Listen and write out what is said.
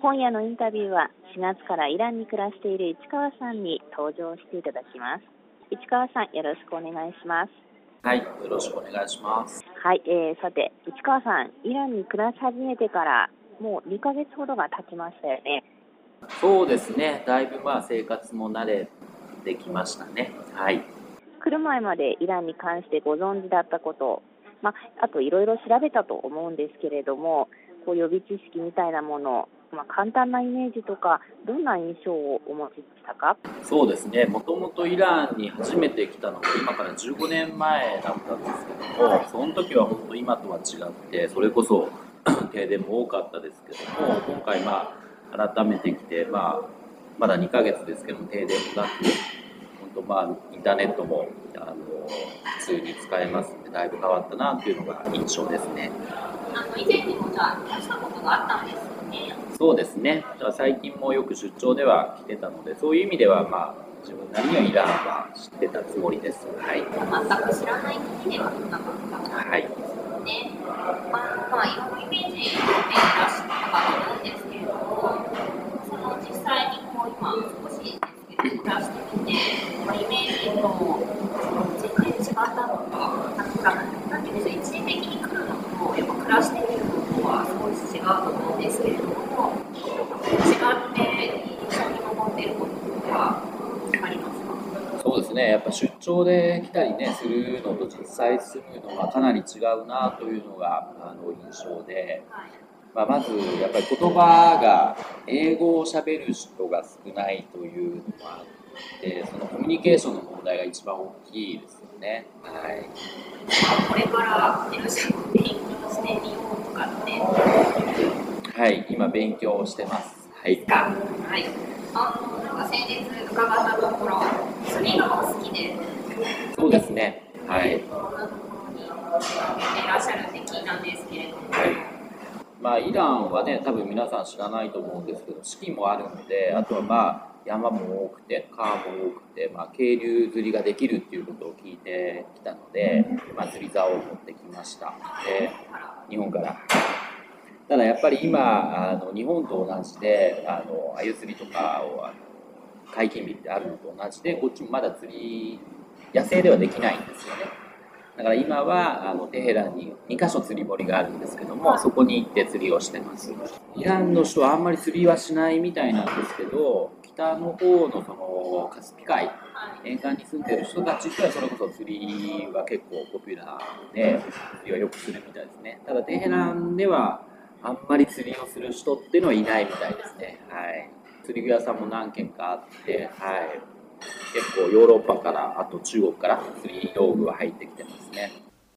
今夜のインタビューは4月からイランに暮らしている市川さんに登場していただきます。市川さん、よろしくお願いします。 はい、よろしくお願いします。 はい、さて市川さん、イランに暮らし始めてからもう2ヶ月ほどが経ちましたよね。 そうですね、だいぶ生活も慣れてきましたね。はい。 来る前までイランに関してご存知だったこと、あといろいろ調べたと思うんですけれども、こう予備知識みたいなもの、簡単なイメージとか、どんな印象をお持ちでしたか？ そうですね、もともとイランに初めて来たのが今から15年前だったんですけども、その時は本当今とは違って、それこそ停電も多かったですけども、今回改めて来て、まだ2ヶ月ですけども、停電もなく、本当インターネットも普通に使えますので、だいぶ変わったなというのが印象ですね。 以前にもじゃあいらしたことがあったんですよね。 そうですね。最近もよく出張では来てたので、そういう意味では自分なりにはイランは知ってたつもりです。はい。 全く知らない国ではなかったはい。 ですよね。いろんなイメージでいらっしゃったかと思うんですけれども、その実際に今少しですけど暮らしてみて、イメージと全然違ったのか、なんていうんでしょう、一時的に来るのとやっぱ暮らしてみるのとは少し違うと思うんですけれども、違って印象に残っていることはありますか？ そうですね。やっぱ出張で来たりねするのと実際住むのがかなり違うなというのが印象で、まずやっぱり言葉が英語を喋る人が少ないというのもあって、そのコミュニケーションの問題が一番大きいですよね。はい。 これからいらっしゃる勉強してみようとかって。 はい、今勉強してます。はい。 はい。先日伺ったところ、釣りがお好きで。 そうですね。はい。 どんなところにいらっしゃるって聞いたんですけれども。 イランはね、多分皆さん知らないと思うんですけど、四季もあるので、あとは山も多くて、川も多くて、渓流釣りができるっていうことを聞いてきたので、釣り竿を持ってきました。で、日本から。ただやっぱり今、日本と同じで、鮎釣りとかを解禁日ってあるのと同じで、こっちもまだ釣り、野生ではできないんですよね。だから今はテヘランに2カ所釣り堀があるんですけども、そこに行って釣りをしてます。イランの人はあんまり釣りはしないみたいなんですけど、北の方のそのカスピ海沿岸に住んでる人たちってはそれこそ釣りは結構ポピュラーで、釣りはよくするみたいですね。ただテヘランではあんまり釣りをする人っていうのはいないみたいですね。はい。釣り具屋さんも何軒かあって、はい。結構ヨーロッパから、あと中国から釣り道具は入ってきてますね。